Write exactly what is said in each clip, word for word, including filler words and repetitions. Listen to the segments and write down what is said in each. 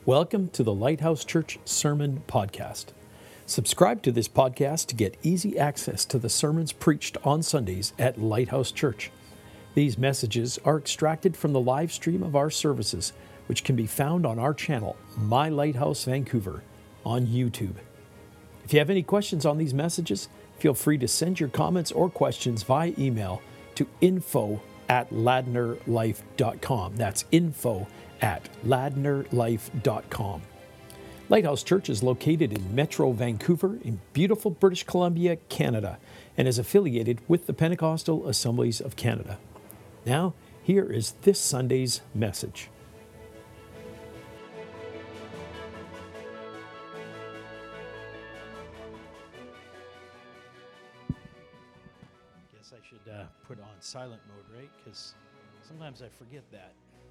Welcome to the Lighthouse Church Sermon Podcast. Subscribe to this podcast to get easy access to the sermons preached on Sundays at Lighthouse Church. These messages are extracted from the live stream of our services, which can be found on our channel, My Lighthouse Vancouver, on YouTube. If you have any questions on these messages, feel free to send your comments or questions via email to info at ladnerlife dot com. That's info at ladnerlife dot com. Lighthouse Church is located in Metro Vancouver in beautiful British Columbia, Canada, and is affiliated with the Pentecostal Assemblies of Canada. Now, here is this Sunday's message. Guess I should uh, put on silent mode, right? Because sometimes I forget that.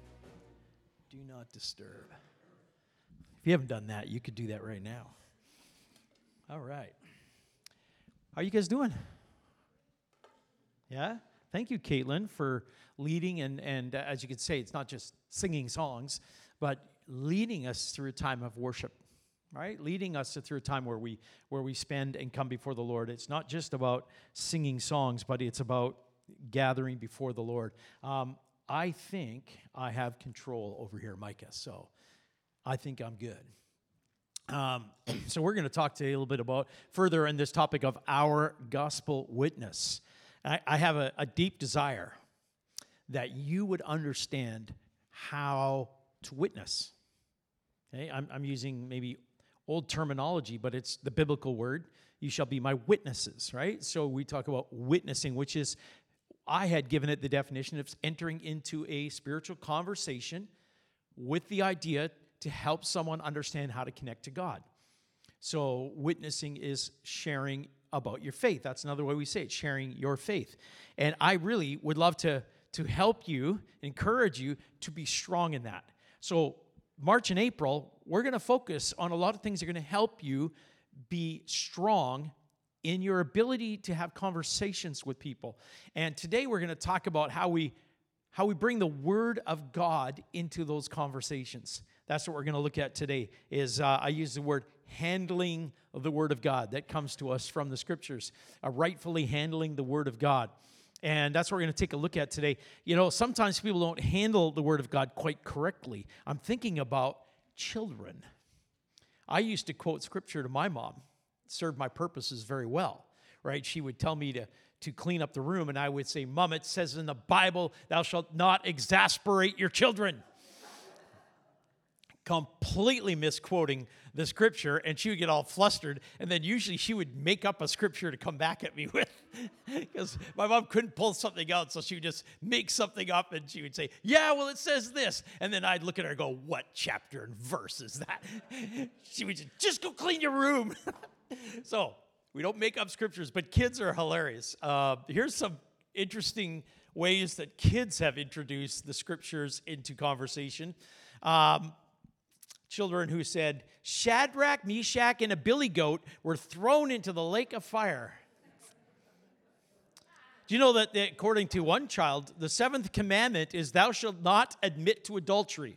Do not disturb. If you haven't done that, you could do that right now. All right. How are you guys doing? Yeah? Thank you, Caitlin, for leading, and, and uh, as you can say, it's not just singing songs, but leading us through a time of worship, right? Leading us through a time where we where we spend and come before the Lord. It's not just about singing songs, but it's about gathering before the Lord. Um, I think I have control over here, Micah, so I think I'm good. Um, so we're going to talk to you a little bit about further in this topic of our gospel witness. I, I have a, a deep desire that you would understand how to witness. Okay? I'm, I'm using maybe old terminology, but it's the biblical word. You shall be my witnesses, right? So we talk about witnessing, which is, I had given it the definition of entering into a spiritual conversation with the idea to help someone understand how to connect to God. So witnessing is sharing about your faith. That's another way we say it, sharing your faith. And I really would love to, to help you, encourage you to be strong in that. So March and April, we're going to focus on a lot of things that are going to help you be strong in your ability to have conversations with people. And today we're going to talk about how we how we bring the Word of God into those conversations. That's what we're going to look at today, is uh, I use the word handling of the Word of God. That comes to us from the Scriptures, uh, rightfully handling the Word of God. And that's what we're going to take a look at today. You know, sometimes people don't handle the Word of God quite correctly. I'm thinking about children. I used to quote Scripture to my mom. It served my purposes very well, right? She would tell me to, to clean up the room, and I would say, Mom, it says in the Bible, thou shalt not exasperate your children. Completely misquoting the Scripture, and she would get all flustered, and then usually she would make up a Scripture to come back at me with, because my mom couldn't pull something out, so she would just make something up, and she would say, yeah, well, it says this, and then I'd look at her and go, what chapter and verse is that? She would just, just go clean your room. So, we don't make up Scriptures, but kids are hilarious. Uh, here's some interesting ways that kids have introduced the Scriptures into conversation. Um, Children who said, Shadrach, Meshach, and a billy goat were thrown into the lake of fire. Do you know that according to one child, the seventh commandment is thou shalt not admit to adultery?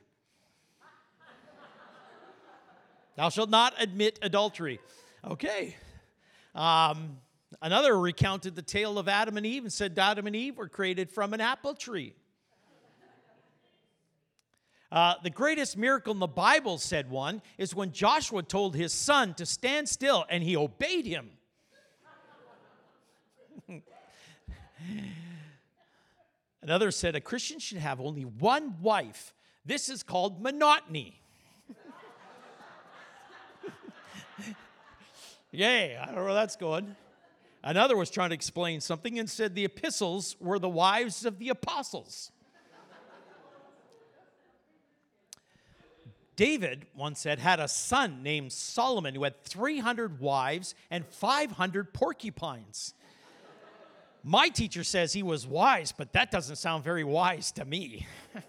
Thou shalt not admit adultery. Okay. Um, another recounted the tale of Adam and Eve and said Adam and Eve were created from an apple tree. Uh, the greatest miracle in the Bible, said one, is when Joshua told his son to stand still and he obeyed him. Another said a Christian should have only one wife. This is called monotony. Yay, I don't know where that's going. Another was trying to explain something and said the epistles were the wives of the apostles. David, once said, had a son named Solomon who had three hundred wives and five hundred porcupines. My teacher says he was wise, but that doesn't sound very wise to me.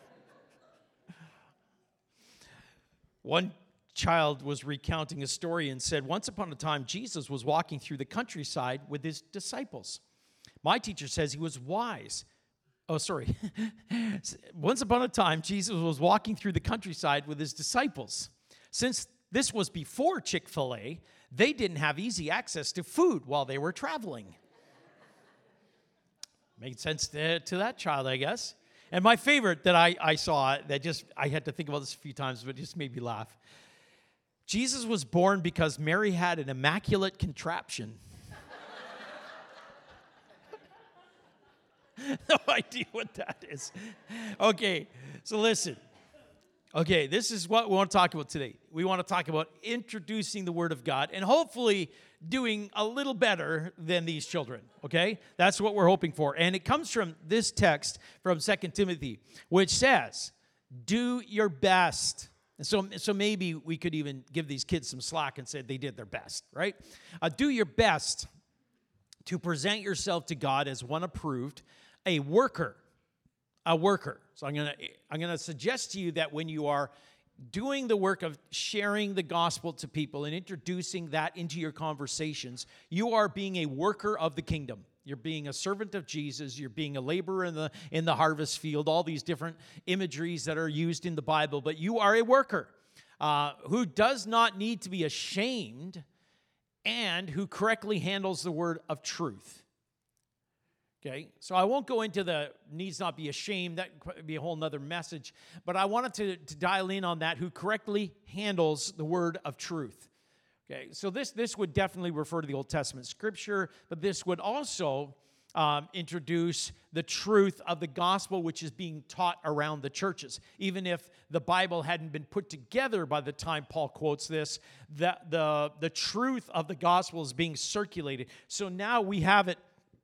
One child was recounting a story and said, once upon a time, Jesus was walking through the countryside with his disciples. My teacher says he was wise, Oh, sorry. Once upon a time, Jesus was walking through the countryside with his disciples. since this was before Chick-fil-A, they didn't have easy access to food while they were traveling. Made sense to, to that child, I guess. And my favorite that I, I saw, that just, I had to think about this a few times, but it just made me laugh. Jesus was born because Mary had an immaculate contraption. No idea what that is. Okay, so listen. Okay, this is what we want to talk about today. We want to talk about introducing the Word of God and hopefully doing a little better than these children, okay? That's what we're hoping for. And it comes from this text from Second Timothy, which says, do your best. And so, so maybe we could even give these kids some slack and say they did their best, right? Uh, do your best to present yourself to God as one approved, a worker, a worker. So I'm going to I'm going to suggest to you that when you are doing the work of sharing the gospel to people and introducing that into your conversations, you are being a worker of the kingdom. You're being a servant of Jesus. You're being a laborer in the in the harvest field, all these different imageries that are used in the Bible. But you are a worker uh, who does not need to be ashamed and who correctly handles the word of truth. Okay, so I won't go into the needs not be ashamed. That would be a whole nother message. But I wanted to, to dial in on that, who correctly handles the word of truth. Okay, so this, this would definitely refer to the Old Testament scripture, but this would also um, introduce the truth of the gospel, which is being taught around the churches. Even if the Bible hadn't been put together by the time Paul quotes this, the, the, the truth of the gospel is being circulated. So now we have it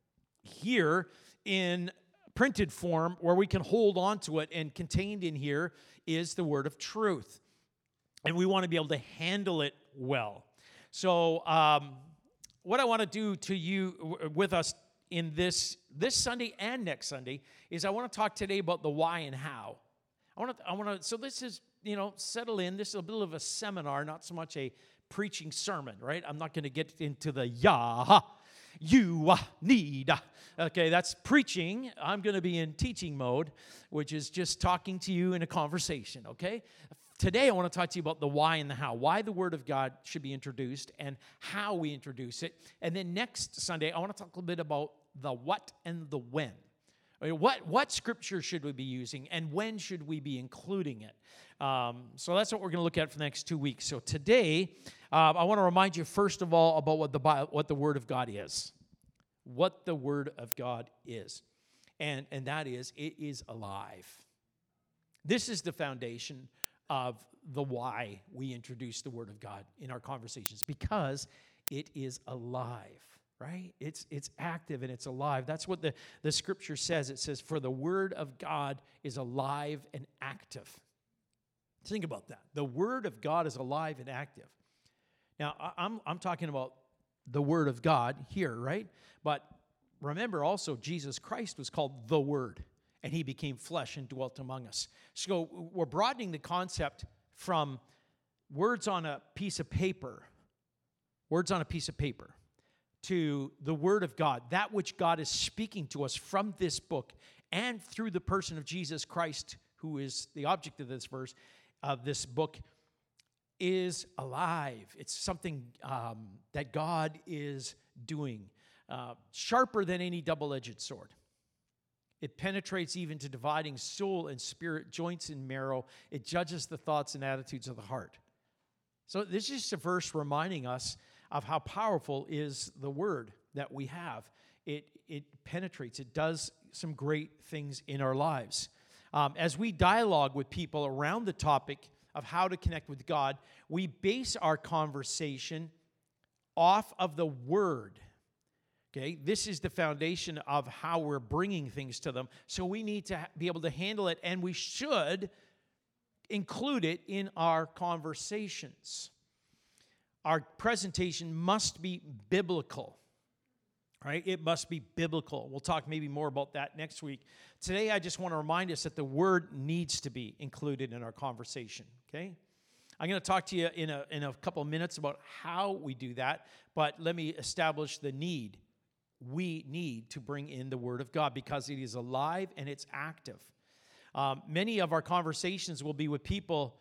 here in printed form where we can hold on to it, and contained in here is the word of truth. And we want to be able to handle it well. So um, what I want to do to you, with us in this, this Sunday and next Sunday, is I want to talk today about the why and how. I want to, I want to, so this is, you know, settle in. This is a bit of a seminar, not so much a preaching sermon, right? I'm not going to get into the yah, you need. Okay, that's preaching. I'm going to be in teaching mode, which is just talking to you in a conversation, okay? Today, I want to talk to you about the why and the how. Why the Word of God should be introduced and how we introduce it. And then next Sunday, I want to talk a little bit about the what and the when. I mean, what, what scripture should we be using, and when should we be including it? Um, so that's what we're going to look at for the next two weeks. So today, uh, I want to remind you, first of all, about what the Bible, what the Word of God is. What the Word of God is. And, and that is, it is alive. This is the foundation of the why we introduce the Word of God in our conversations, because it is alive, right? It's it's active and it's alive. That's what the, the Scripture says. It says, for the Word of God is alive and active. Think about that. The Word of God is alive and active. Now, I'm I'm talking about the Word of God here, right? But remember also, Jesus Christ was called the Word, and He became flesh and dwelt among us. So we're broadening the concept from words on a piece of paper, words on a piece of paper, to the Word of God, that which God is speaking to us from this book and through the person of Jesus Christ, who is the object of this verse, of this book, is alive. It's something um, that God is doing, uh, sharper than any double-edged sword. It penetrates even to dividing soul and spirit, joints and marrow. It judges the thoughts and attitudes of the heart. So this is just a verse reminding us of how powerful is the Word that we have. It, it penetrates. It does some great things in our lives. Um, as we dialogue with people around the topic of how to connect with God, we base our conversation off of the Word. Okay, this is the foundation of how we're bringing things to them. So we need to be able to handle it, and we should include it in our conversations. Our presentation must be biblical, right? It must be biblical. We'll talk maybe more about that next week. Today, I just want to remind us that the Word needs to be included in our conversation, okay? I'm going to talk to you in a, in a couple of minutes about how we do that, but let me establish the need. We need to bring in the Word of God because it is alive and it's active. Um, many of our conversations will be with people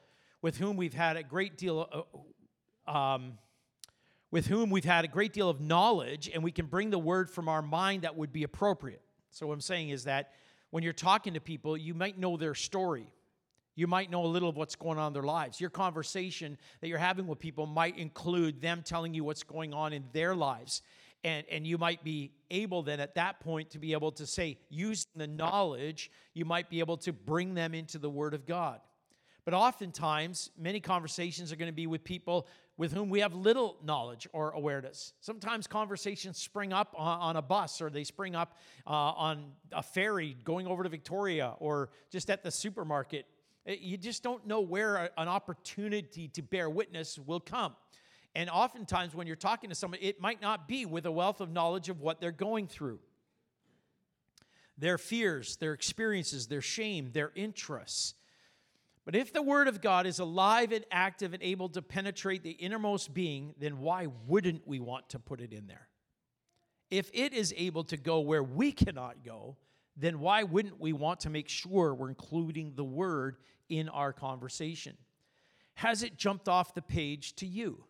with whom we've had a great deal of, um, with whom we've had a great deal of knowledge, and we can bring the word from our mind that would be appropriate. So what I'm saying is that when you're talking to people, you might know their story. You might know a little of what's going on in their lives. Your conversation that you're having with people might include them telling you what's going on in their lives. And, and you might be able then at that point to be able to say, using the knowledge, you might be able to bring them into the Word of God. But oftentimes, many conversations are going to be with people with whom we have little knowledge or awareness. Sometimes conversations spring up on, on a bus, or they spring up uh, on a ferry going over to Victoria, or just at the supermarket. You just don't know where an opportunity to bear witness will come. And oftentimes when you're talking to someone, it might not be with a wealth of knowledge of what they're going through. Their fears, their experiences, their shame, their interests. But if the Word of God is alive and active and able to penetrate the innermost being, then why wouldn't we want to put it in there? If it is able to go where we cannot go, then why wouldn't we want to make sure we're including the Word in our conversation? Has it jumped off the page to you?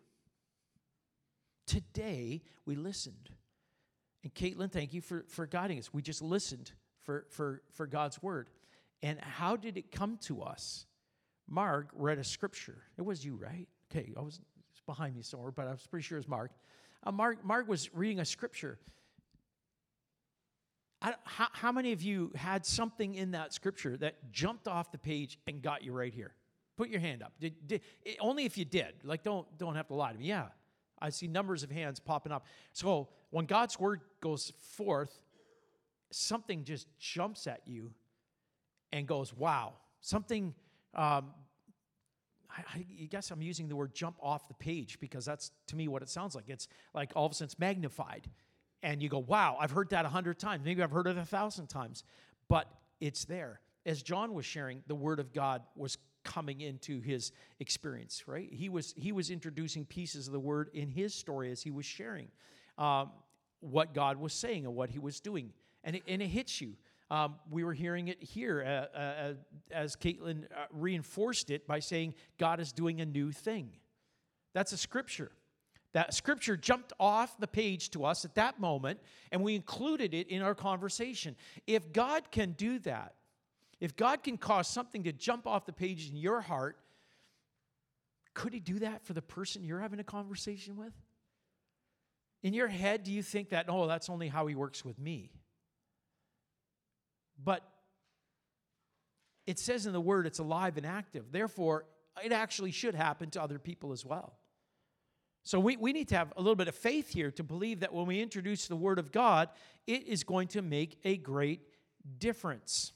Today, we listened. And Caitlin, thank you for, for guiding us. We just listened for, for, for God's Word. And how did it come to us? Mark read a scripture. It was you, right? Okay, I was, it was behind me somewhere, but I was pretty sure it was Mark. Uh, Mark, Mark was reading a scripture. I, how, how many of you had something in that scripture that jumped off the page and got you right here? Put your hand up. Did, did, it, only if you did. Like, don't, don't have to lie to me. Yeah, I see numbers of hands popping up. So when God's word goes forth, something just jumps at you and goes, wow. Something, um, I, I guess I'm using the word jump off the page because that's, to me, what it sounds like. It's like all of a sudden it's magnified. And you go, wow, I've heard that a hundred times. Maybe I've heard it a thousand times. But it's there. As John was sharing, the Word of God was coming into his experience, right? He was he was introducing pieces of the Word in his story as he was sharing um, what God was saying and what he was doing. And it, and it hits you. Um, we were hearing it here uh, uh, as Caitlin uh, reinforced it by saying God is doing a new thing. That's a scripture. That scripture jumped off the page to us at that moment, and we included it in our conversation. If God can do that, if God can cause something to jump off the page in your heart, could he do that for the person you're having a conversation with? In your head, do you think that, oh, that's only how he works with me? But it says in the Word it's alive and active. Therefore, it actually should happen to other people as well. So we, we need to have a little bit of faith here to believe that when we introduce the Word of God, it is going to make a great difference.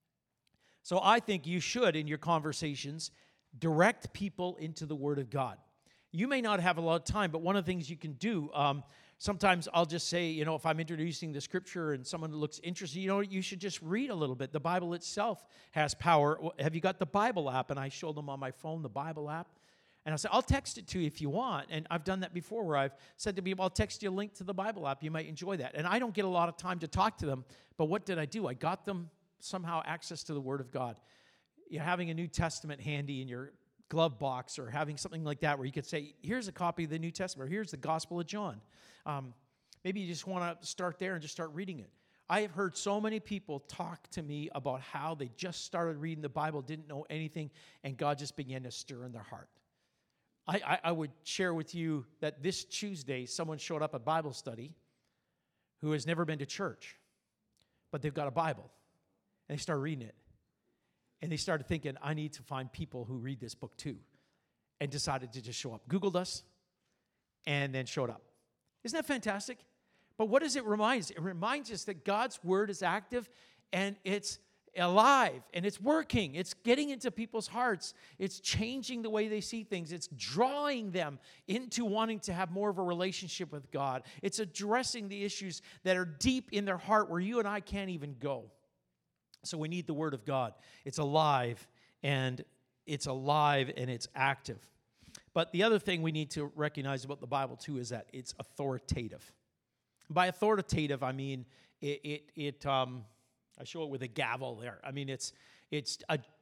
So I think you should, in your conversations, direct people into the Word of God. You may not have a lot of time, but one of the things you can do, um, sometimes I'll just say, you know, if I'm introducing the Scripture and someone looks interested, you know, you should just read a little bit. The Bible itself has power. Have you got the Bible app? And I showed them on my phone the Bible app. And I'll say, I'll text it to you if you want. And I've done that before where I've said to people, I'll text you a link to the Bible app. You might enjoy that. And I don't get a lot of time to talk to them. But what did I do? I got them somehow access to the Word of God. You're having a New Testament handy in your glove box or having something like that where you could say, here's a copy of the New Testament, or here's the Gospel of John. Um, maybe you just want to start there and just start reading it. I have heard so many people talk to me about how they just started reading the Bible, didn't know anything, and God just began to stir in their heart. I, I, I would share with you that this Tuesday, someone showed up at Bible study who has never been to church, but they've got a Bible, and they started reading it. And they started thinking, I need to find people who read this book too, and decided to just show up. Googled us, and then showed up. Isn't that fantastic? But what does it remind us? It reminds us that God's Word is active, and it's alive, and it's working. It's getting into people's hearts. It's changing the way they see things. It's drawing them into wanting to have more of a relationship with God. It's addressing the issues that are deep in their heart where you and I can't even go. So we need the Word of God. It's alive, and it's alive, and it's active. But the other thing we need to recognize about the Bible, too, is that it's authoritative. By authoritative, I mean, it, it, it um, I show it with a gavel there. I mean, it's, it's a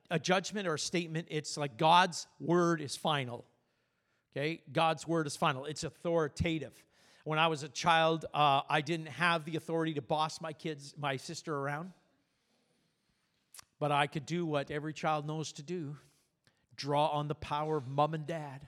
a judgment or a statement. It's like God's word is final. Okay? God's word is final. It's authoritative. When I was a child, uh, I didn't have the authority to boss my kids, my sister around. But I could do what every child knows to do. Draw on the power of mom and dad.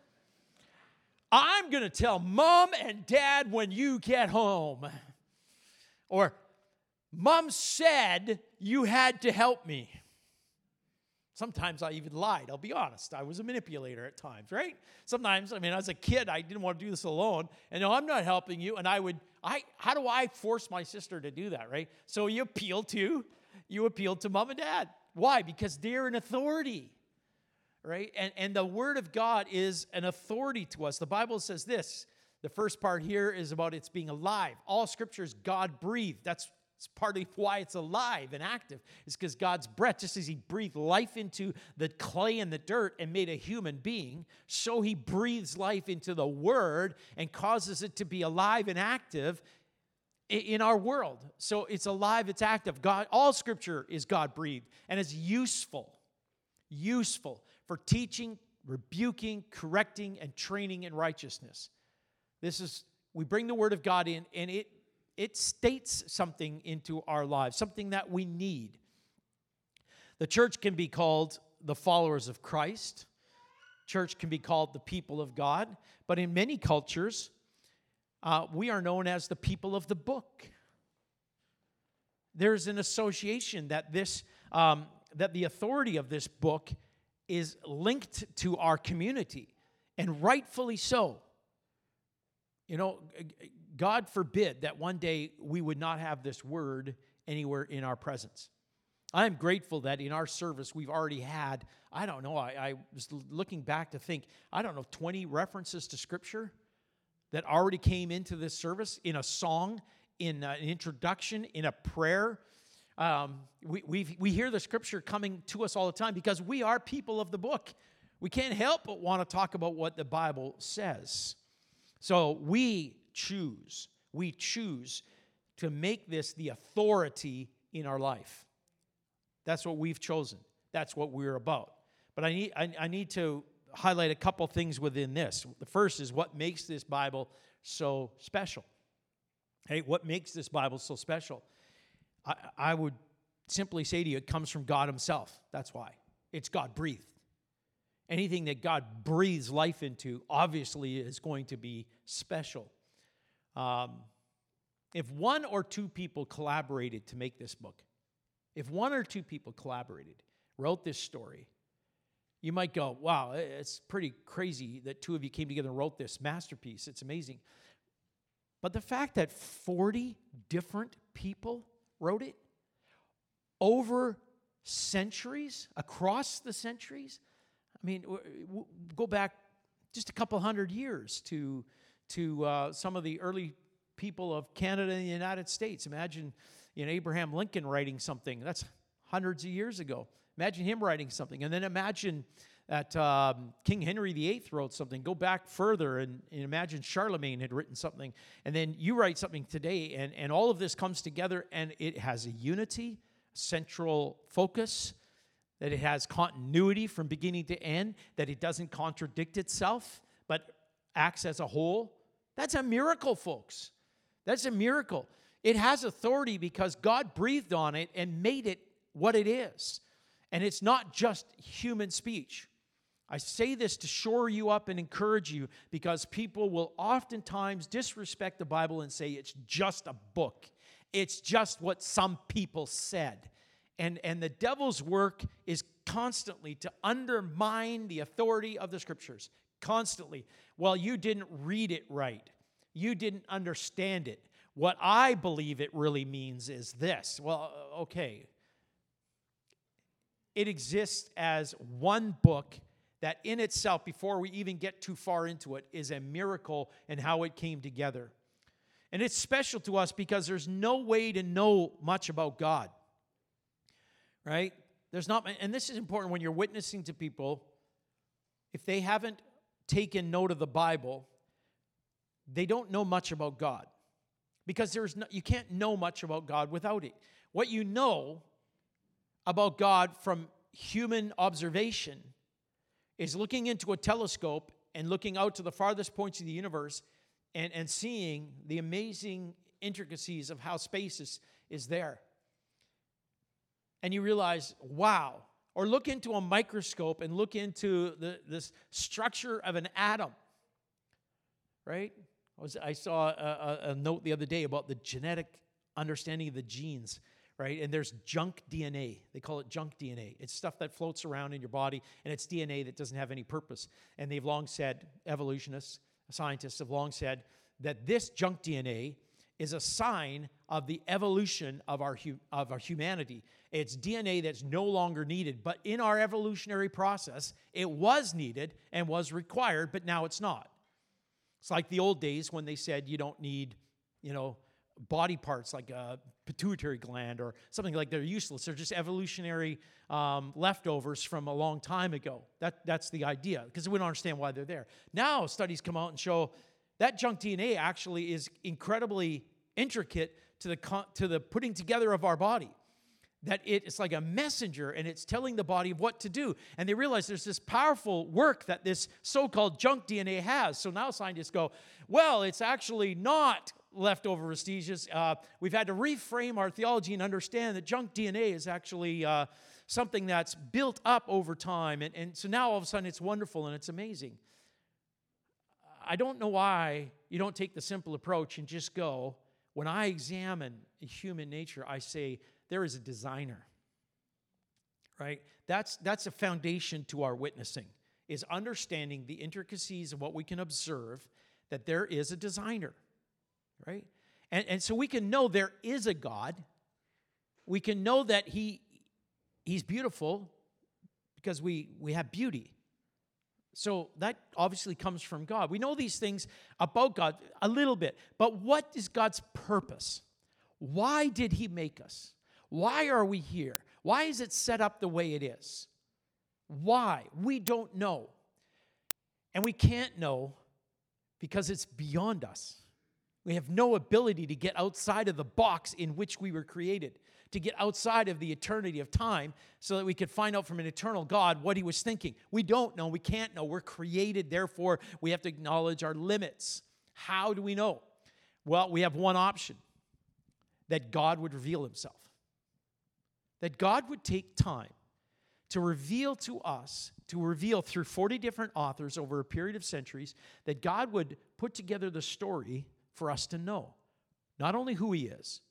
I'm going to tell mom and dad when you get home. Or, mom said you had to help me. Sometimes I even lied. I'll be honest. I was a manipulator at times, right? Sometimes, I mean, as a kid, I didn't want to do this alone. And no, I'm not helping you. And I would, I, how do I force my sister to do that, right? So you appeal to, you appeal to mom and dad. Why? Because they're an authority, right? And, and the word of God is an authority to us. The Bible says this. The first part here is about it's being alive. All scripture is God-breathed. That's It's partly why it's alive and active. It's because God's breath, just as he breathed life into the clay and the dirt and made a human being, so he breathes life into the word and causes it to be alive and active in our world. So it's alive, it's active. God, all scripture is God-breathed and is useful, useful for teaching, rebuking, correcting, and training in righteousness. This is, we bring the word of God in, and it It states something into our lives, something that we need. The church can be called the followers of Christ. Church can be called the people of God. But in many cultures, uh, we are known as the people of the book. There's an association that this, um, that the authority of this book is linked to our community, and rightfully so. You know, God forbid that one day we would not have this word anywhere in our presence. I am grateful that in our service we've already had, I don't know, I, I was looking back to think, I don't know, twenty references to Scripture that already came into this service in a song, in an introduction, in a prayer. Um, we we we hear the Scripture coming to us all the time because we are people of the book. We can't help but want to talk about what the Bible says. So we choose, we choose to make this the authority in our life. That's what we've chosen. That's what we're about. But I need, I, I need to highlight a couple things within this. The first is what makes this Bible so special. Hey, what makes this Bible so special? I, I would simply say to you, it comes from God himself. That's why. It's God-breathed. Anything that God breathes life into, obviously, is going to be special. Um, if one or two people collaborated to make this book, if one or two people collaborated, wrote this story, you might go, wow, it's pretty crazy that two of you came together and wrote this masterpiece. It's amazing. But the fact that forty different people wrote it over centuries, across the centuries, I mean, go back just a couple hundred years to, to uh, some of the early people of Canada and the United States. Imagine, you know, Abraham Lincoln writing something. That's hundreds of years ago. Imagine him writing something. And then imagine that um, King Henry the Eighth wrote something. Go back further and, and imagine Charlemagne had written something. And then you write something today, and, and all of this comes together, and it has a unity, central focus, that it has continuity from beginning to end, that it doesn't contradict itself, but acts as a whole. That's a miracle, folks. That's a miracle. It has authority because God breathed on it and made it what it is. And it's not just human speech. I say this to shore you up and encourage you because people will oftentimes disrespect the Bible and say it's just a book. It's just what some people said. And, and the devil's work is constantly to undermine the authority of the Scriptures. Constantly. Well, you didn't read it right. You didn't understand it. What I believe it really means is this. Well, okay. It exists as one book that in itself, before we even get too far into it, is a miracle in how it came together. And it's special to us because there's no way to know much about God. Right? There's not, and this is important when you're witnessing to people. If they haven't taken note of the Bible, they don't know much about God. Because there's no, you can't know much about God without it. What you know about God from human observation is looking into a telescope and looking out to the farthest points of the universe and, and seeing the amazing intricacies of how space is, is there. And you realize, wow. Or look into a microscope and look into the, this structure of an atom, right? I, was, I saw a, a, a note the other day about the genetic understanding of the genes, right? And there's junk D N A. They call it junk D N A. It's stuff that floats around in your body, and it's D N A that doesn't have any purpose. And they've long said, evolutionists, scientists have long said, that this junk D N A is a sign of the evolution of our, hu- of our humanity. It's D N A that's no longer needed, but in our evolutionary process, it was needed and was required, but now it's not. It's like the old days when they said you don't need, you know, body parts like a pituitary gland or something like they're useless. They're just evolutionary um, leftovers from a long time ago. That, that's the idea, because we don't understand why they're there. Now studies come out and show that junk D N A actually is incredibly intricate to the to the putting together of our body. That it, it's like a messenger, and it's telling the body what to do. And they realize there's this powerful work that this so-called junk D N A has. So now scientists go, well, it's actually not leftover vestiges. Uh, we've had to reframe our theology and understand that junk D N A is actually uh, something that's built up over time. And, and so now all of a sudden it's wonderful and it's amazing. I don't know why you don't take the simple approach and just go, when I examine human nature, I say, there is a designer, right? That's, that's a foundation to our witnessing, is understanding the intricacies of what we can observe, that there is a designer, right? And, and so we can know there is a God. We can know that he, he's beautiful because we, we have beauty. So that obviously comes from God. We know these things about God a little bit, but what is God's purpose? Why did he make us? Why are we here? Why is it set up the way it is? Why? We don't know. And we can't know because it's beyond us. We have no ability to get outside of the box in which we were created, to get outside of the eternity of time so that we could find out from an eternal God what he was thinking. We don't know. We can't know. We're created. Therefore, we have to acknowledge our limits. How do we know? Well, we have one option, that God would reveal himself. That God would take time to reveal to us, to reveal through forty different authors over a period of centuries, that God would put together the story for us to know. Not only who he is,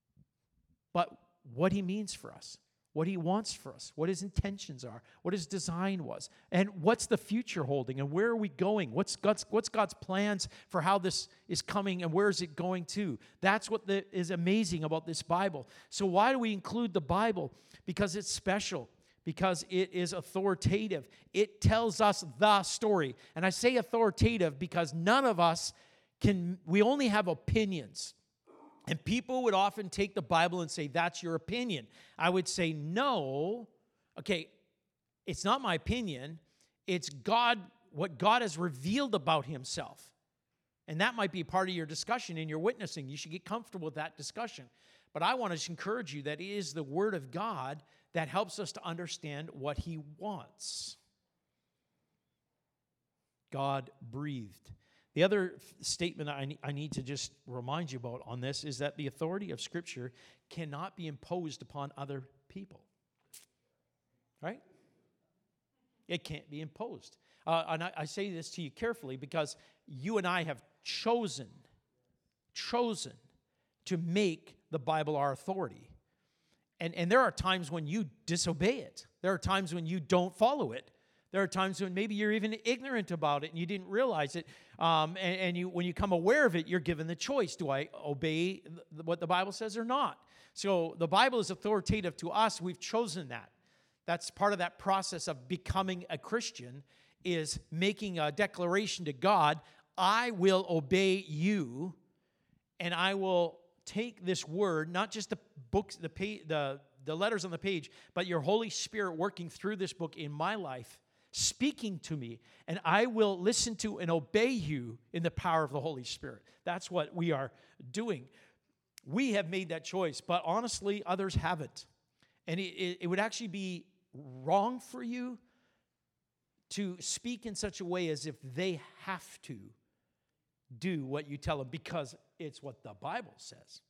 but what he means for us, what he wants for us, what his intentions are, what his design was, and what's the future holding, and where are we going? What's God's, what's God's plans for how this is coming, and where is it going to? That's what the, is amazing about this Bible. So why do we include the Bible? Because it's special, because it is authoritative. It tells us the story. And I say authoritative because none of us can, we only have opinions. And people would often take the Bible and say, that's your opinion. I would say, no. Okay, it's not my opinion. It's God, what God has revealed about himself. And that might be part of your discussion in your witnessing. You should get comfortable with that discussion. But I want to encourage you that it is the Word of God that helps us to understand what he wants. God breathed. The other statement I I need to just remind you about on this is that the authority of Scripture cannot be imposed upon other people. Right? It can't be imposed. Uh, and I, I say this to you carefully because you and I have chosen, chosen to make the Bible our authority. And, and there are times when you disobey it. There are times when you don't follow it. There are times when maybe you're even ignorant about it and you didn't realize it. Um, and and you, when you come aware of it, you're given the choice. Do I obey th- what the Bible says or not? So the Bible is authoritative to us. We've chosen that. That's part of that process of becoming a Christian, is making a declaration to God, I will obey you, and I will take this word, not just the books, the, pa- the, the letters on the page, but your Holy Spirit working through this book in my life, speaking to me, and I will listen to and obey you in the power of the Holy Spirit. That's what we are doing. We have made that choice, but honestly, others haven't. And it, it, it would actually be wrong for you to speak in such a way as if they have to do what you tell them because it's what the Bible says.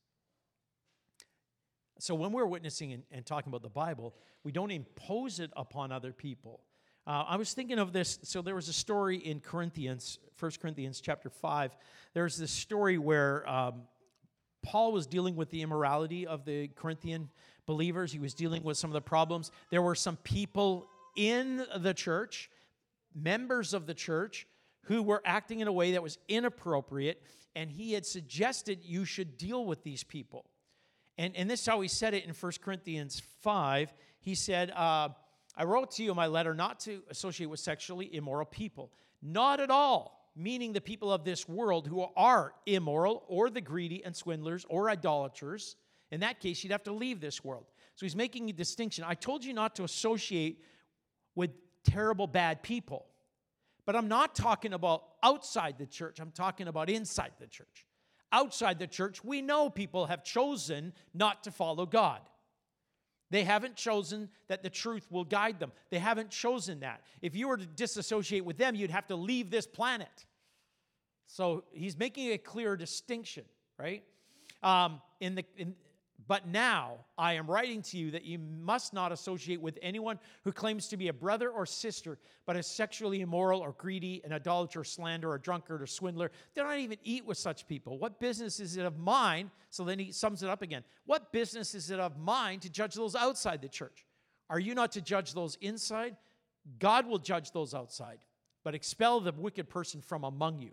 So when we're witnessing and, and talking about the Bible, we don't impose it upon other people. Uh, I was thinking of this. So there was a story in Corinthians, First Corinthians chapter five. There's this story where um, Paul was dealing with the immorality of the Corinthian believers. He was dealing with some of the problems. There were some people in the church, members of the church, who were acting in a way that was inappropriate, and he had suggested you should deal with these people. And, and this is how he said it in First Corinthians five. He said, uh, I wrote to you in my letter not to associate with sexually immoral people. Not at all, meaning the people of this world who are immoral or the greedy and swindlers or idolaters. In that case, you'd have to leave this world. So he's making a distinction. I told you not to associate with terrible, bad people. But I'm not talking about outside the church. I'm talking about inside the church. Outside the church, we know people have chosen not to follow God. They haven't chosen that the truth will guide them. They haven't chosen that. If you were to disassociate with them, you'd have to leave this planet. So he's making a clear distinction, right? Um, in the in, but now I am writing to you that you must not associate with anyone who claims to be a brother or sister, but is sexually immoral or greedy, an idolater, slanderer, a drunkard, or swindler. Do not even eat with such people. What business is it of mine? So then he sums it up again. What business is it of mine to judge those outside the church? Are you not to judge those inside? God will judge those outside, but expel the wicked person from among you.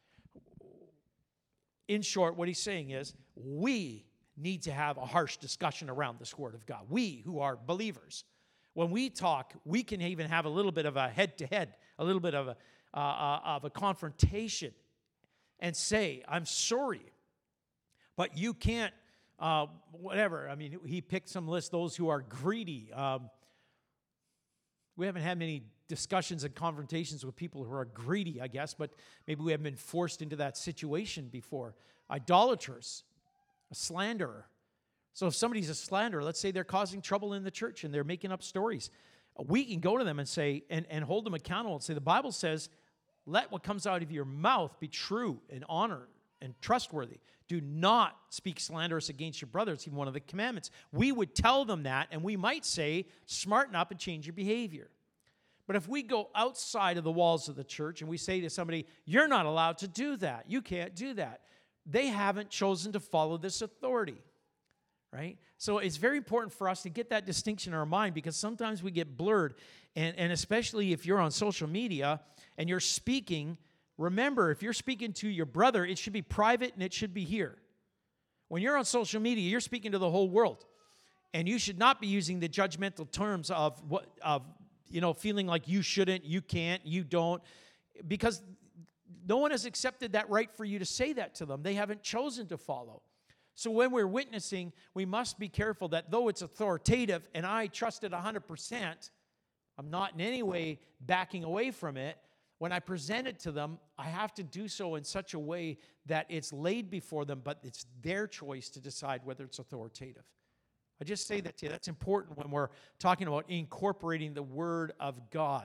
In short, what he's saying is, we need to have a harsh discussion around this Word of God. We who are believers, when we talk, we can even have a little bit of a head-to-head, a little bit of a uh, uh, of a confrontation, and say, "I'm sorry, but you can't." Uh, whatever. I mean, he picked some list. Those who are greedy. Um, we haven't had many discussions and confrontations with people who are greedy, I guess, but maybe we haven't been forced into that situation before. Idolaters. A slanderer. So if somebody's a slanderer, let's say they're causing trouble in the church and they're making up stories, we can go to them and say, and, and hold them accountable and say, the Bible says, let what comes out of your mouth be true and honor and trustworthy. Do not speak slanderous against your brother. It's even one of the commandments. We would tell them that, and we might say, smarten up and change your behavior. But if we go outside of the walls of the church and we say to somebody, you're not allowed to do that, you can't do that, they haven't chosen to follow this authority, right? So it's very important for us to get that distinction in our mind, because sometimes we get blurred, and, and especially if you're on social media and you're speaking, remember, if you're speaking to your brother, it should be private and it should be here. When you're on social media, you're speaking to the whole world, and you should not be using the judgmental terms of, what of you know, feeling like you shouldn't, you can't, you don't, because no one has accepted that right for you to say that to them. They haven't chosen to follow. So when we're witnessing, we must be careful that though it's authoritative and I trust it one hundred percent, I'm not in any way backing away from it. When I present it to them, I have to do so in such a way that it's laid before them, but it's their choice to decide whether it's authoritative. I just say that to you. That's important when we're talking about incorporating the Word of God.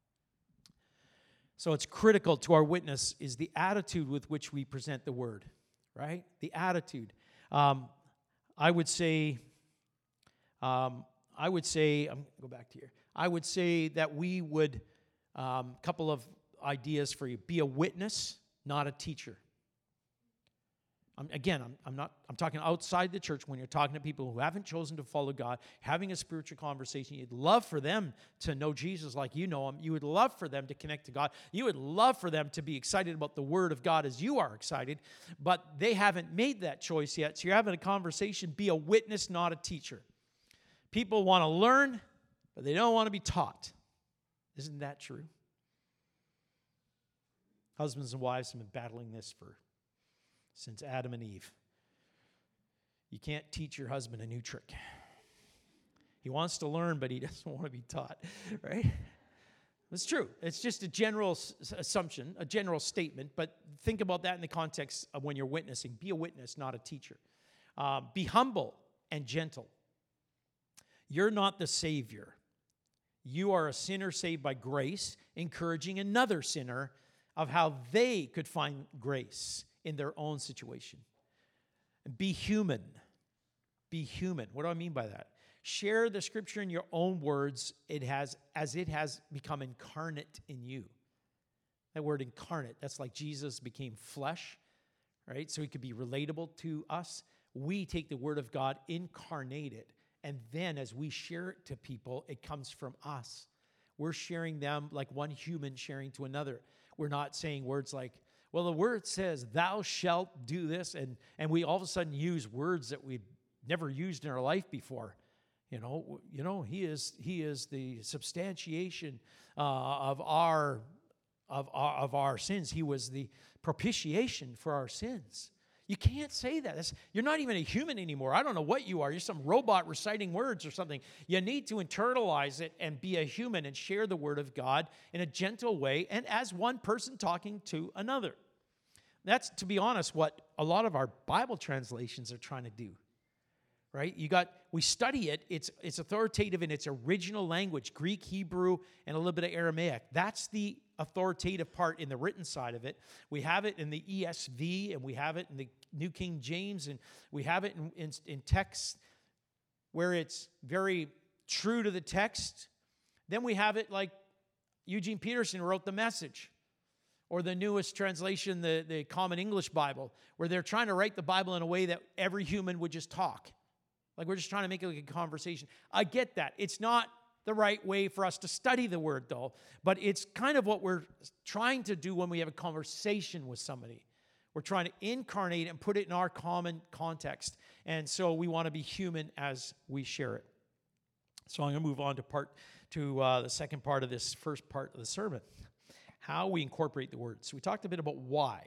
So it's critical to our witness is the attitude with which we present the Word, right? The attitude. Um, I would say, um, I would say, I'm go back to here. I would say that we would, a um, couple of ideas for you. Be a witness, not a teacher. I'm, again, I'm, I'm not. I'm talking outside the church when you're talking to people who haven't chosen to follow God, having a spiritual conversation. You'd love for them to know Jesus like you know Him. You would love for them to connect to God. You would love for them to be excited about the Word of God as you are excited, but they haven't made that choice yet. So you're having a conversation. Be a witness, not a teacher. People want to learn, but they don't want to be taught. Isn't that true? Husbands and wives have been battling this for since Adam and Eve. You can't teach your husband a new trick. He wants to learn, but he doesn't want to be taught, right? It's true. It's just a general s- assumption, a general statement, but think about that in the context of when you're witnessing. Be a witness, not a teacher. Uh, be humble and gentle. You're not the Savior. You are a sinner saved by grace, encouraging another sinner of how they could find grace in their own situation. Be human. Be human. What do I mean by that? Share the scripture in your own words it has, as it has become incarnate in you. That word incarnate, that's like Jesus became flesh, right? So he could be relatable to us. We take the word of God, incarnate it, and then as we share it to people, it comes from us. We're sharing them like one human sharing to another. We're not saying words like, well, the word says, thou shalt do this, and, and we all of a sudden use words that we've never used in our life before. You know, you know, he is he is the substantiation uh, of our of our, of our sins. He was the propitiation for our sins. You can't say that. That's, you're not even a human anymore. I don't know what you are. You're some robot reciting words or something. You need to internalize it and be a human and share the word of God in a gentle way and as one person talking to another. That's, to be honest, what a lot of our Bible translations are trying to do. Right? You got, we study it, it's it's authoritative in its original language, Greek, Hebrew, and a little bit of Aramaic. That's the authoritative part in the written side of it. We have it in the E S V, and we have it in the New King James, and we have it in, in, in texts where it's very true to the text. Then we have it like Eugene Peterson wrote the Message, or the newest translation, the, the Common English Bible, where they're trying to write the Bible in a way that every human would just talk. Like we're just trying to make it like a conversation. I get that. It's not the right way for us to study the word, though, but it's kind of what we're trying to do when we have a conversation with somebody. We're trying to incarnate and put it in our common context, and so we want to be human as we share it. So I'm going to move on to part to uh, the second part of this first part of the sermon, how we incorporate the word. So we talked a bit about why.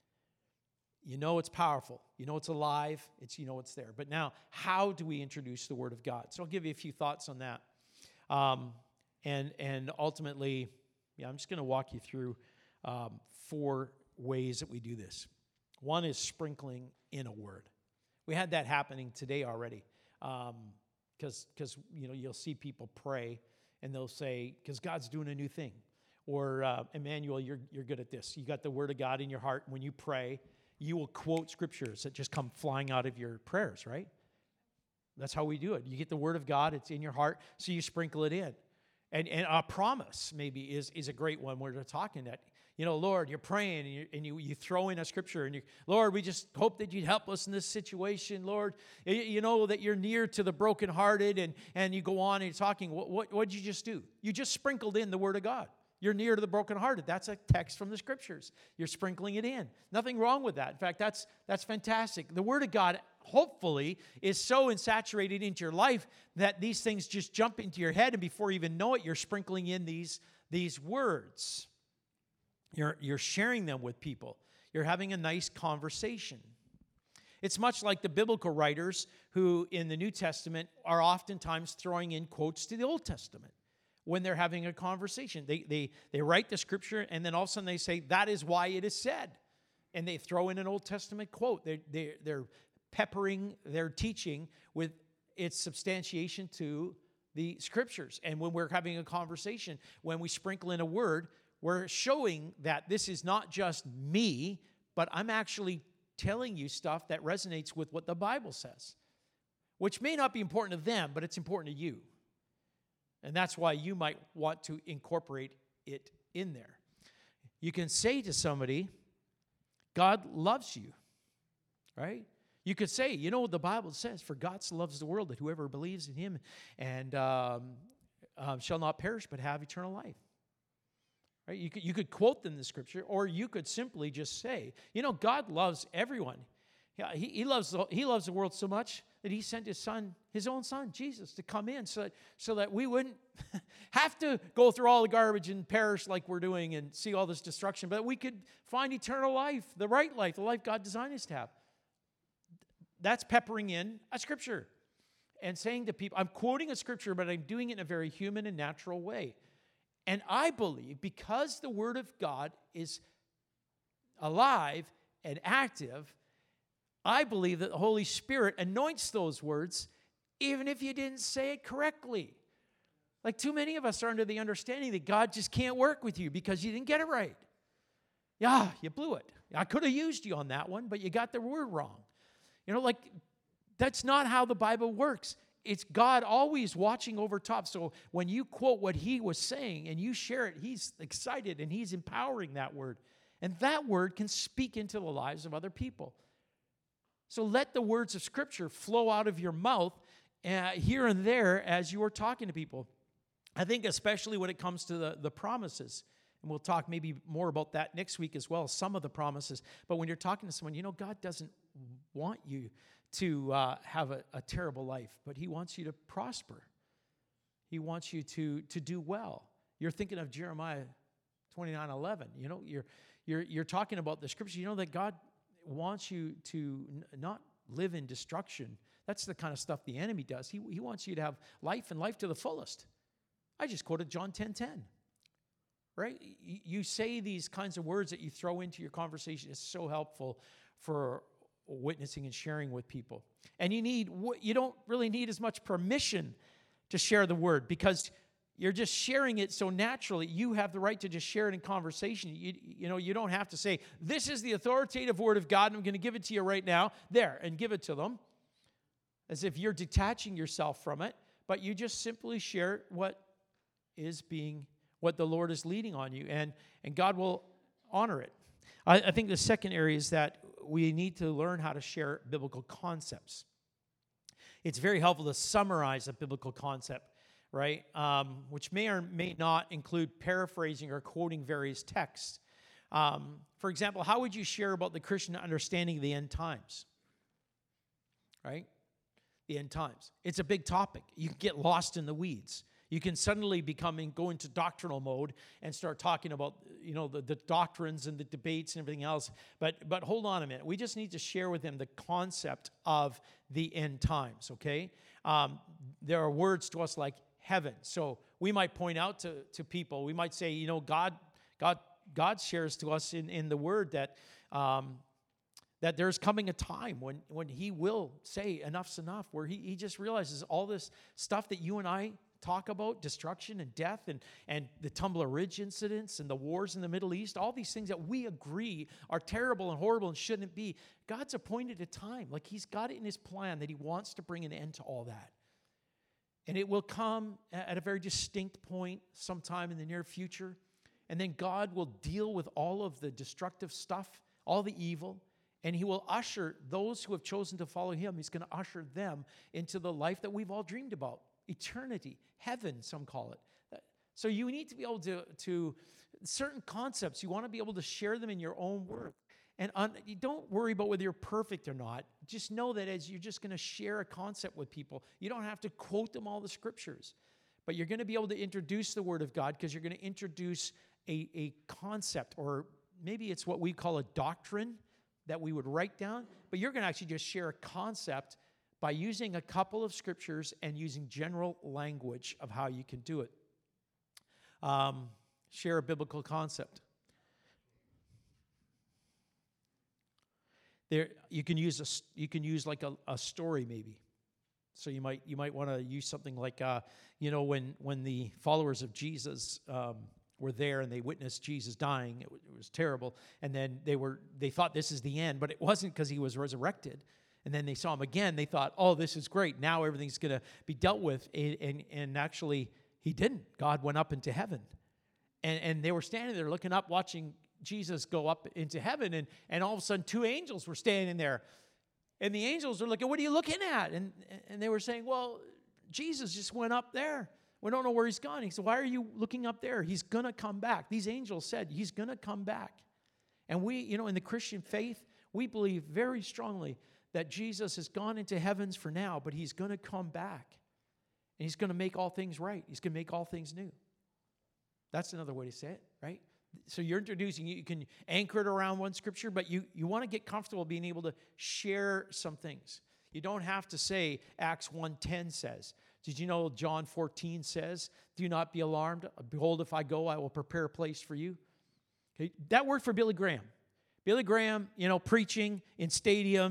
You know it's powerful. You know it's alive. It's you know it's there. But now, how do we introduce the Word of God? So I'll give you a few thoughts on that. Um, and and ultimately, yeah, I'm just going to walk you through um, four ways that we do this. One is sprinkling in a word. We had that happening today already. Because um, because you know you'll see people pray and they'll say, because God's doing a new thing. Or uh, Emmanuel, you're you're good at this. You got the Word of God in your heart. When you pray, you will quote scriptures that just come flying out of your prayers, right? That's how we do it. You get the word of God, it's in your heart, so you sprinkle it in. And and a promise maybe is, is a great one where they're talking that, you know, Lord, you're praying and you, and you, you throw in a scripture and you, Lord, we just hope that you'd help us in this situation, Lord. You, you know that you're near to the brokenhearted, and, and you go on and you're talking. What, what, what did you just do? You just sprinkled in the word of God. You're near to the brokenhearted. That's a text from the scriptures. You're sprinkling it in. Nothing wrong with that. In fact, that's that's fantastic. The word of God, hopefully, is so insaturated into your life that these things just jump into your head, and before you even know it, you're sprinkling in these, these words. You're, you're sharing them with people. You're having a nice conversation. It's much like the biblical writers who, in the New Testament, are oftentimes throwing in quotes to the Old Testament. When they're having a conversation, they, they, they write the scripture, and then all of a sudden they say, that is why it is said. And they throw in an Old Testament quote. They're, they're, they're peppering their teaching with its substantiation to the scriptures. And when we're having a conversation, when we sprinkle in a word, we're showing that this is not just me, but I'm actually telling you stuff that resonates with what the Bible says, which may not be important to them, but it's important to you. And that's why you might want to incorporate it in there. You can say to somebody, God loves you, right? You could say, you know what the Bible says, for God so loves the world that whoever believes in him and um, um, shall not perish but have eternal life. Right? You could, you could quote them the scripture, or you could simply just say, you know, God loves everyone. Yeah, he, he loves the, he loves the world so much that he sent his son, his own son, Jesus, to come in so that, so that we wouldn't have to go through all the garbage and perish like we're doing and see all this destruction, but we could find eternal life, the right life, the life God designed us to have. That's peppering in a scripture and saying to people, I'm quoting a scripture, but I'm doing it in a very human and natural way. And I believe because the Word of God is alive and active, I believe that the Holy Spirit anoints those words even if you didn't say it correctly. Like too many of us are under the understanding that God just can't work with you because you didn't get it right. Yeah, you blew it. I could have used you on that one, but you got the word wrong. You know, like that's not how the Bible works. It's God always watching over top. So when you quote what he was saying and you share it, he's excited and he's empowering that word. And that word can speak into the lives of other people. So let the words of Scripture flow out of your mouth uh, here and there as you are talking to people. I think especially when it comes to the, the promises. And we'll talk maybe more about that next week as well, some of the promises. But when you're talking to someone, you know, God doesn't want you to uh, have a, a terrible life, but he wants you to prosper. He wants you to, to do well. You're thinking of Jeremiah twenty-nine eleven. You know, you're, you're, you're talking about the Scripture. You know that God wants you to n- not live in destruction. That's the kind of stuff the enemy does. He, he wants you to have life and life to the fullest. I just quoted John ten ten. Right? You say these kinds of words that you throw into your conversation. It's so helpful for witnessing and sharing with people. And you need, you don't really need as much permission to share the word because you're just sharing it so naturally. You have the right to just share it in conversation. You, you know, you don't have to say, this is the authoritative word of God, and I'm going to give it to you right now. There, and give it to them. As if you're detaching yourself from it. But you just simply share what is being what the Lord is leading on you, and, and God will honor it. I, I think the second area is that we need to learn how to share biblical concepts. It's very helpful to summarize a biblical concept, right? Um, which may or may not include paraphrasing or quoting various texts. Um, for example, how would you share about the Christian understanding of the end times? Right? The end times. It's a big topic. You can get lost in the weeds. You can suddenly become in, go into doctrinal mode and start talking about, you know, the, the doctrines and the debates and everything else. But but hold on a minute. We just need to share with them the concept of the end times, okay? Um, there are words to us like heaven. So we might point out to, to people, we might say, you know, God God God shares to us in, in the word that um, that there's coming a time when, when he will say enough's enough, where he, he just realizes all this stuff that you and I talk about, destruction and death and, and the Tumbler Ridge incidents and the wars in the Middle East, all these things that we agree are terrible and horrible and shouldn't be. God's appointed a time. Like he's got it in his plan that he wants to bring an end to all that. And it will come at a very distinct point sometime in the near future. And then God will deal with all of the destructive stuff, all the evil, and he will usher those who have chosen to follow him, he's going to usher them into the life that we've all dreamed about. Eternity, heaven, some call it. So you need to be able to, to certain concepts, you want to be able to share them in your own words. And on, you don't worry about whether you're perfect or not. Just know that as you're just going to share a concept with people, you don't have to quote them all the scriptures. But you're going to be able to introduce the Word of God because you're going to introduce a, a concept, or maybe it's what we call a doctrine that we would write down. But you're going to actually just share a concept by using a couple of scriptures and using general language of how you can do it. Um, share a biblical concept. There, you can use a, you can use like a, a story maybe. So you might you might want to use something like uh, you know when when the followers of Jesus um, were there and they witnessed Jesus dying, it, w- it was terrible, and then they were they thought this is the end, but it wasn't, because he was resurrected. And then they saw him again. They thought, oh, this is great. Now everything's going to be dealt with. And, and, and actually, he didn't. God went up into heaven. And, and they were standing there looking up, watching Jesus go up into heaven. And, and all of a sudden, two angels were standing there. And the angels were looking, what are you looking at? And, and they were saying, well, Jesus just went up there. We don't know where he's gone. He said, why are you looking up there? He's going to come back. These angels said, he's going to come back. And we, you know, in the Christian faith, we believe very strongly that Jesus has gone into heavens for now, but he's going to come back. And he's going to make all things right. He's going to make all things new. That's another way to say it, right? So you're introducing, you can anchor it around one scripture, but you, you want to get comfortable being able to share some things. You don't have to say Acts one ten says. Did you know John fourteen says, do not be alarmed. Behold, if I go, I will prepare a place for you. Okay, that worked for Billy Graham. Billy Graham, you know, preaching in stadiums.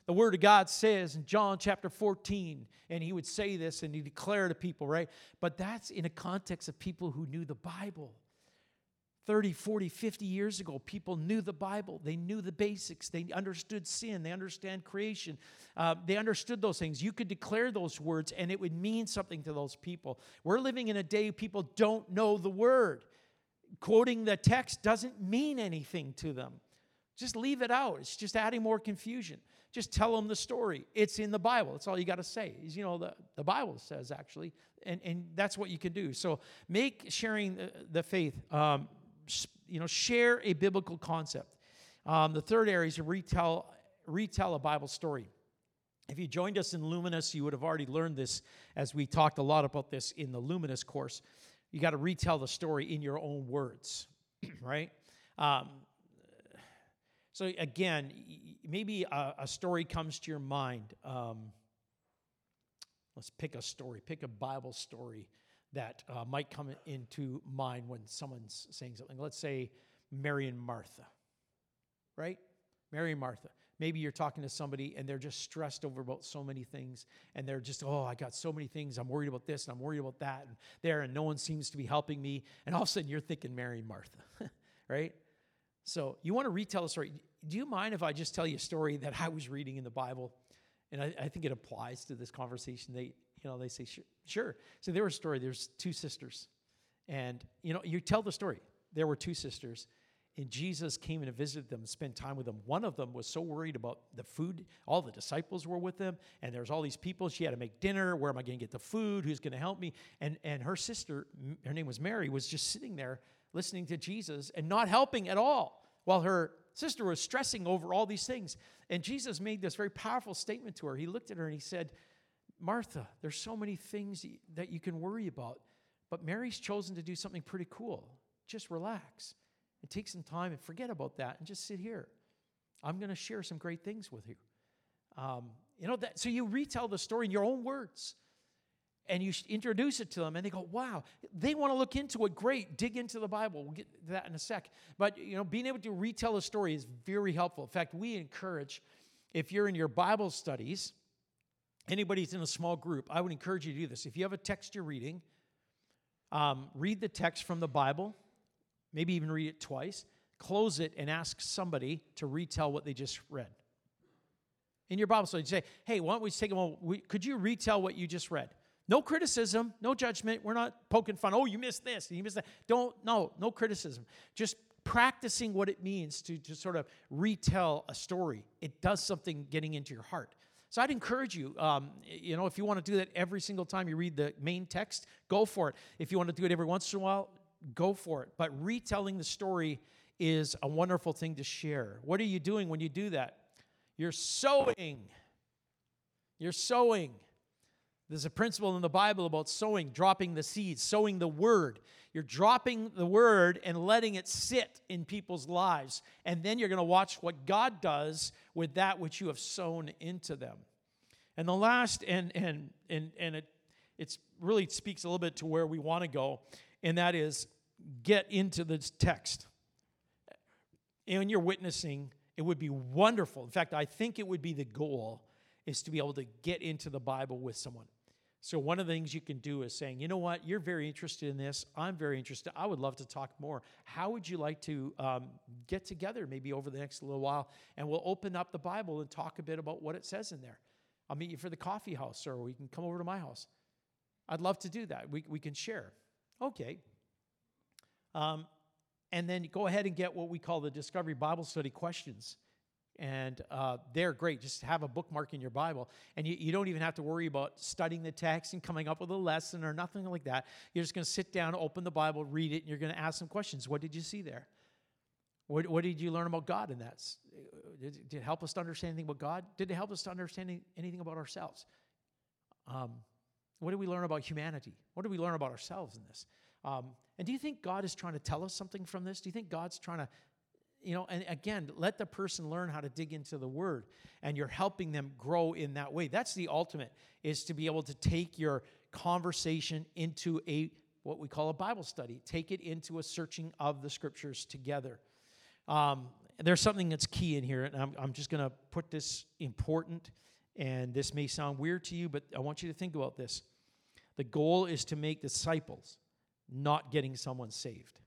The Word of God says in John chapter fourteen, and he would say this and he declare to people, right? But that's in a context of people who knew the Bible. thirty, forty, fifty years ago, people knew the Bible. They knew the basics. They understood sin. They understand creation. Uh, they understood those things. You could declare those words, and it would mean something to those people. We're living in a day people don't know the Word. Quoting the text doesn't mean anything to them. Just leave it out. It's just adding more confusion. Just tell them the story. It's in the Bible. That's all you got to say. Is, you know, the, the Bible says, actually, and, and that's what you can do. So make sharing the, the faith, um, you know, share a biblical concept. Um, the third area is to retell, retell a Bible story. If you joined us in Luminous, you would have already learned this, as we talked a lot about this in the Luminous course. You got to retell the story in your own words, right? Um, so again, maybe a, a story comes to your mind. Um, let's pick a story. Pick a Bible story that uh, might come into mind when someone's saying something. Let's say Mary and Martha, right? Mary and Martha. Maybe you're talking to somebody and they're just stressed over about so many things, and they're just, oh, I got so many things. I'm worried about this and I'm worried about that and there, and no one seems to be helping me. And all of a sudden you're thinking Mary and Martha, right? So you want to retell a story. Do you mind if I just tell you a story that I was reading in the Bible? And I, I think it applies to this conversation. They, you know, they say, sure. sure. So there was a story. There's two sisters. And, you know, you tell the story. There were two sisters. And Jesus came and visited them and spent time with them. One of them was so worried about the food. All the disciples were with them, and there's all these people. She had to make dinner. Where am I going to get the food? Who's going to help me? And, and her sister, her name was Mary, was just sitting there listening to Jesus and not helping at all, while her sister was stressing over all these things. And Jesus made this very powerful statement to her. He looked at her and he said, Martha, there's so many things that you can worry about, but Mary's chosen to do something pretty cool. Just relax. And take some time and forget about that and just sit here. I'm going to share some great things with you. Um, you know, that, so you retell the story in your own words. And you introduce it to them, and they go, wow. They want to look into it. Great. Dig into the Bible. We'll get to that in a sec. But, you know, being able to retell a story is very helpful. In fact, we encourage, if you're in your Bible studies, anybody's in a small group, I would encourage you to do this. If you have a text you're reading, um, read the text from the Bible. Maybe even read it twice, close it, and ask somebody to retell what they just read. In your Bible study, say, hey, why don't we take a moment? We, could you retell what you just read? No criticism, no judgment. We're not poking fun. Oh, you missed this, and you missed that. Don't, no, no criticism. Just practicing what it means to, to sort of retell a story. It does something getting into your heart. So I'd encourage you, um, you know, if you want to do that every single time you read the main text, go for it. If you want to do it every once in a while, go for it. But retelling the story is a wonderful thing to share. What are you doing when you do that? You're sowing. You're sowing. There's a principle in the Bible about sowing, dropping the seeds, sowing the word. You're dropping the word and letting it sit in people's lives. And then you're going to watch what God does with that which you have sown into them. And the last, and and and and it it's really speaks a little bit to where we want to go, and that is get into this text. And when you're witnessing, it would be wonderful. In fact, I think it would be the goal is to be able to get into the Bible with someone. So one of the things you can do is saying, you know what, you're very interested in this. I'm very interested. I would love to talk more. How would you like to um, get together maybe over the next little while, and we'll open up the Bible and talk a bit about what it says in there. I'll meet you for the coffee house, or we can come over to my house. I'd love to do that. We, we can share. Okay. Um, and then go ahead and get what we call the Discovery Bible Study questions. And uh, they're great. Just have a bookmark in your Bible. And you, you don't even have to worry about studying the text and coming up with a lesson or nothing like that. You're just going to sit down, open the Bible, read it, and you're going to ask some questions. What did you see there? What, what did you learn about God in that? Did, did it help us to understand anything about God? Did it help us to understand anything about ourselves? Um, what did we learn about humanity? What did we learn about ourselves in this? Um, and do you think God is trying to tell us something from this? Do you think God's trying to, you know, and again, let the person learn how to dig into the Word, and you're helping them grow in that way. That's the ultimate, is to be able to take your conversation into a, what we call a Bible study. Take it into a searching of the Scriptures together. Um, there's something that's key in here, and I'm, I'm just going to put this important, and this may sound weird to you, but I want you to think about this. The goal is to make disciples, not getting someone saved.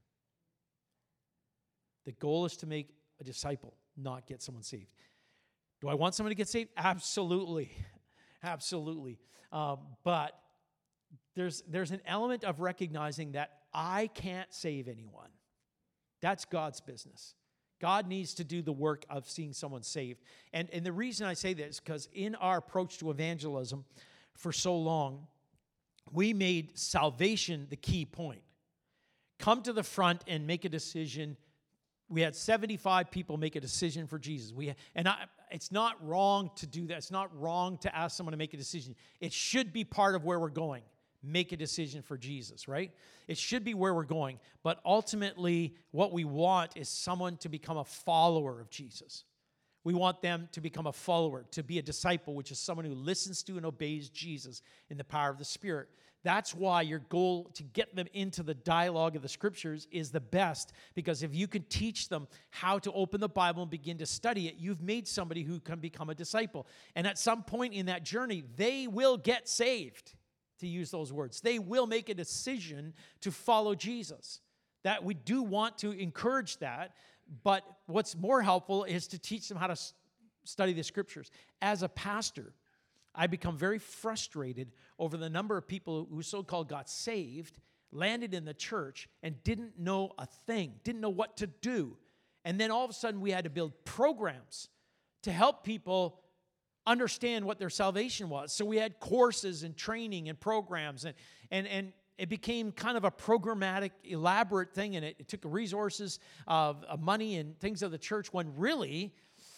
The goal is to make a disciple, not get someone saved. Do I want someone to get saved? Absolutely. Absolutely. Um, but there's, there's an element of recognizing that I can't save anyone. That's God's business. God needs to do the work of seeing someone saved. And, and the reason I say this is because in our approach to evangelism for so long, we made salvation the key point. Come to the front and make a decision. We had seventy-five people make a decision for Jesus. We and I, it's not wrong to do that. It's not wrong to ask someone to make a decision. It should be part of where we're going. Make a decision for Jesus, right? It should be where we're going. But ultimately, what we want is someone to become a follower of Jesus. We want them to become a follower, to be a disciple, which is someone who listens to and obeys Jesus in the power of the Spirit. That's why your goal to get them into the dialogue of the Scriptures is the best, because if you can teach them how to open the Bible and begin to study it, you've made somebody who can become a disciple. And at some point in that journey, they will get saved, to use those words. They will make a decision to follow Jesus. That we do want to encourage that, but what's more helpful is to teach them how to s- study the Scriptures. As a pastor, I become very frustrated over the number of people who so-called got saved, landed in the church, and didn't know a thing, didn't know what to do. And then all of a sudden we had to build programs to help people understand what their salvation was. So we had courses and training and programs, and and and it became kind of a programmatic, elaborate thing, and it, it took resources of, of money and things of the church, when really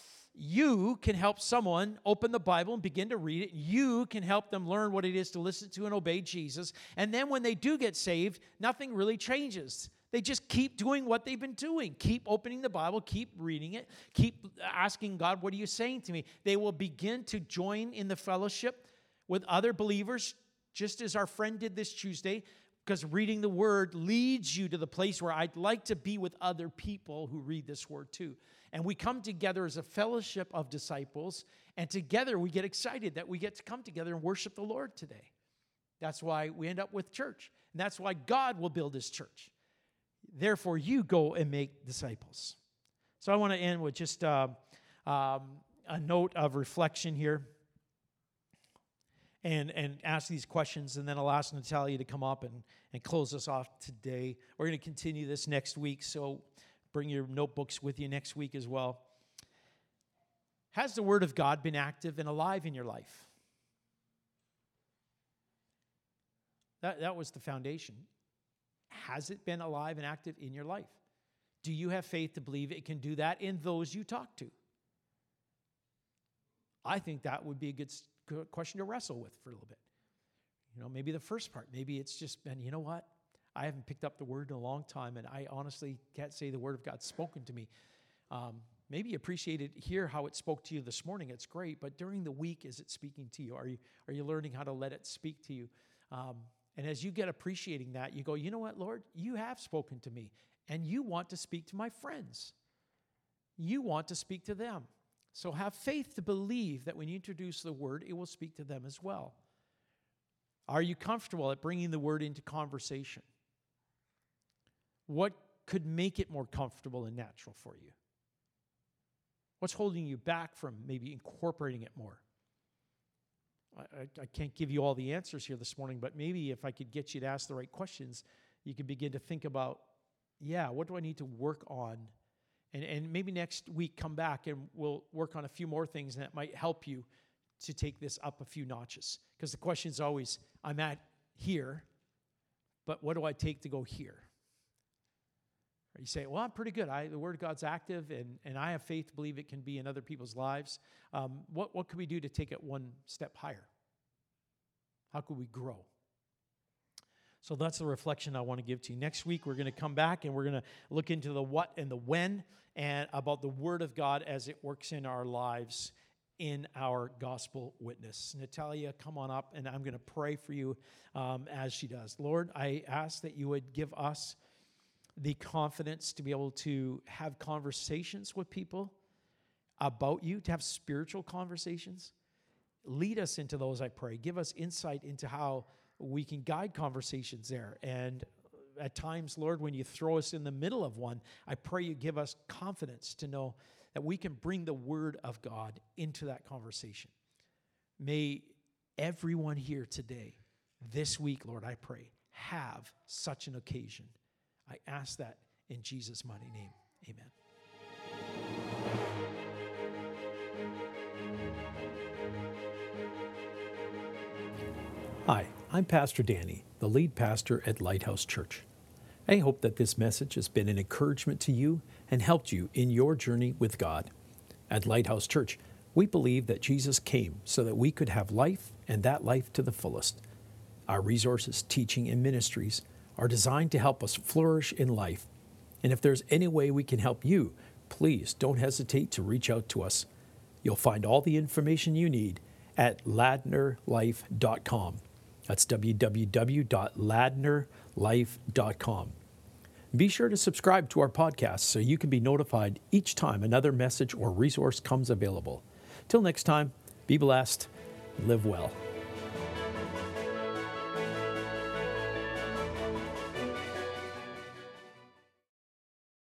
you can help someone open the Bible and begin to read it. You can help them learn what it is to listen to and obey Jesus. And then when they do get saved, nothing really changes. They just keep doing what they've been doing. Keep opening the Bible, keep reading it, keep asking God, what are you saying to me? They will begin to join in the fellowship with other believers, just as our friend did this Tuesday, because reading the Word leads you to the place where I'd like to be with other people who read this Word too. And we come together as a fellowship of disciples, and together we get excited that we get to come together and worship the Lord today. That's why we end up with church. And that's why God will build His church. Therefore, you go and make disciples. So I want to end with just uh, um, a note of reflection here, and, and ask these questions, and then I'll ask Natalia to come up and, and close us off today. We're going to continue this next week, so bring your notebooks with you next week as well. Has the Word of God been active and alive in your life? That, that was the foundation. Has it been alive and active in your life? Do you have faith to believe it can do that in those you talk to? I think that would be a good, good question to wrestle with for a little bit. You know, maybe the first part, maybe it's just been, you know what? I haven't picked up the Word in a long time, and I honestly can't say the Word of God's spoken to me. Um, maybe you appreciate it, hear how it spoke to you this morning. It's great, but during the week, is it speaking to you? Are you, are you learning how to let it speak to you? Um, And as you get appreciating that, you go, you know what, Lord? You have spoken to me, and you want to speak to my friends. You want to speak to them. So have faith to believe that when you introduce the Word, it will speak to them as well. Are you comfortable at bringing the Word into conversation? What could make it more comfortable and natural for you? What's holding you back from maybe incorporating it more? I, I can't give you all the answers here this morning, but maybe if I could get you to ask the right questions, you could begin to think about, yeah, what do I need to work on? And, and maybe next week come back and we'll work on a few more things that might help you to take this up a few notches. Because the question is always, I'm at here, but what do I take to go here? Or you say, well, I'm pretty good. I, the Word of God's active, and, and I have faith to believe it can be in other people's lives. Um, what, what could we do to take it one step higher? How could we grow? So that's the reflection I want to give to you. Next week, we're going to come back, and we're going to look into the what and the when, and about the Word of God as it works in our lives in our gospel witness. Natalia, come on up, and I'm going to pray for you um, as she does. Lord, I ask that you would give us the confidence to be able to have conversations with people about you, to have spiritual conversations. Lead us into those, I pray. Give us insight into how we can guide conversations there. And at times, Lord, when you throw us in the middle of one, I pray you give us confidence to know that we can bring the word of God into that conversation. May everyone here today, this week, Lord, I pray, have such an occasion. I ask that in Jesus' mighty name. Amen. Hi, I'm Pastor Danny, the lead pastor at Lighthouse Church. I hope that this message has been an encouragement to you and helped you in your journey with God. At Lighthouse Church, we believe that Jesus came so that we could have life and that life to the fullest. Our resources, teaching, and ministries are designed to help us flourish in life. And if there's any way we can help you, please don't hesitate to reach out to us. You'll find all the information you need at ladner life dot com. That's w w w dot ladner life dot com. Be sure to subscribe to our podcast so you can be notified each time another message or resource comes available. Till next time, be blessed, live well.